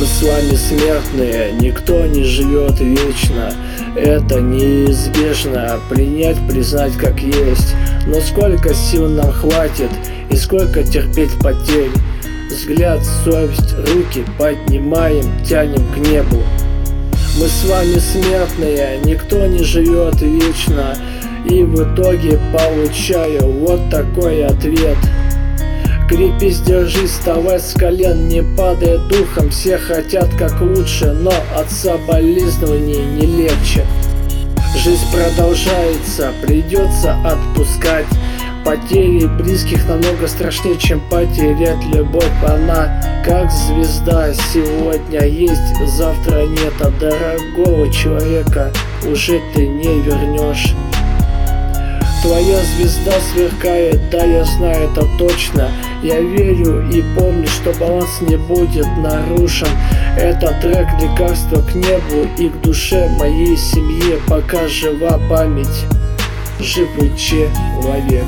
с вами смертные, никто не живет вечно. Это неизбежно, принять, признать как есть. Но сколько сил нам хватит и сколько терпеть потерь? Взгляд, совесть, руки поднимаем, тянем к небу. Мы с вами смертные, никто не живет вечно. И в итоге получаю вот такой ответ. Крепись, держись, вставай с колен, не падай духом. Все хотят как лучше, но от соболезнований не легче. Жизнь продолжается, придется отпускать. Потери близких намного страшнее, чем потерять любовь. Она как звезда, сегодня есть, завтра нет. А дорогого человека уже ты не вернешь. Твоя звезда сверкает, да, я знаю это точно. Я верю и помню, что баланс не будет нарушен. Это трек лекарства к небу и к душе моей семье. Пока жива память, живой человек.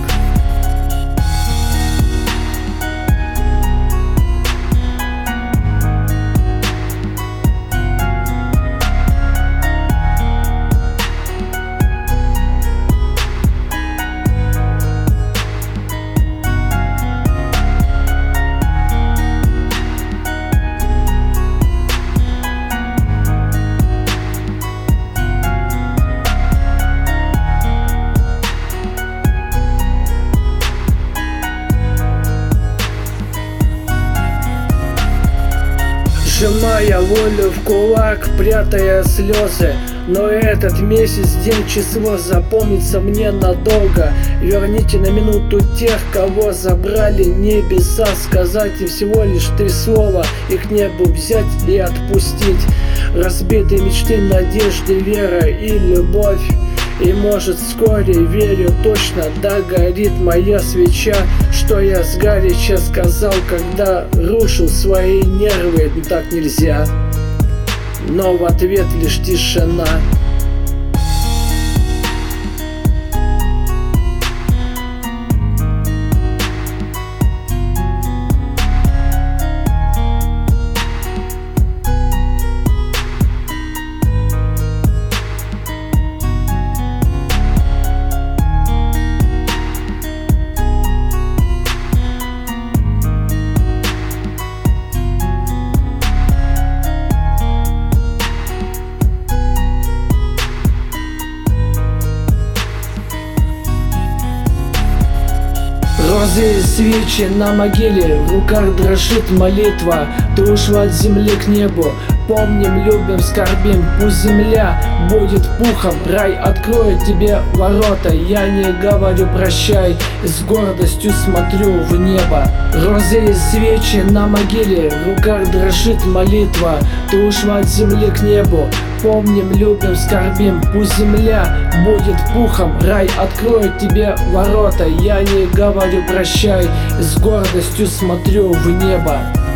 Сжимая волю в кулак, прятая слезы. Но этот месяц, день, число запомнится мне надолго. Верните на минуту тех, кого забрали небеса. Сказать им всего лишь 3 слова, и к небу взять и отпустить. Разбитые мечты, надежды, вера и любовь. И может вскоре, верю точно, догорит моя свеча. Что я сгоряча сказал, когда рушил свои нервы. Так нельзя, но в ответ лишь тишина. Розы и свечи на могиле, в руках дрожит молитва. Ты ушла от земли к небу, помним, любим, скорбим. Пусть земля будет пухом, рай откроет тебе ворота. Я не говорю прощай, с гордостью смотрю в небо. Розы и свечи на могиле, в руках дрожит молитва. Ты ушла от земли к небу, помним, любим, скорбим. Пусть земля будет пухом, рай откроет тебе ворота. Я не говорю прощай, с гордостью смотрю в небо.